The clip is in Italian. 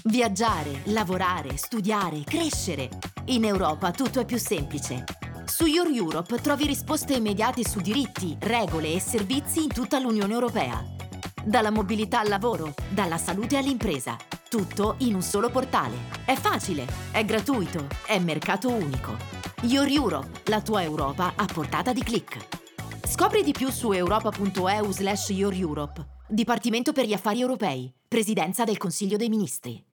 Viaggiare, lavorare, studiare, crescere. In Europa tutto è più semplice. Su Your Europe trovi risposte immediate su diritti, regole e servizi in tutta l'Unione Europea. Dalla mobilità al lavoro, dalla salute all'impresa. Tutto in un solo portale. È facile, è gratuito, è mercato unico. Your Europe, la tua Europa a portata di click. Scopri di più su europa.eu/youreurope. Dipartimento per gli affari europei. Presidenza del Consiglio dei Ministri.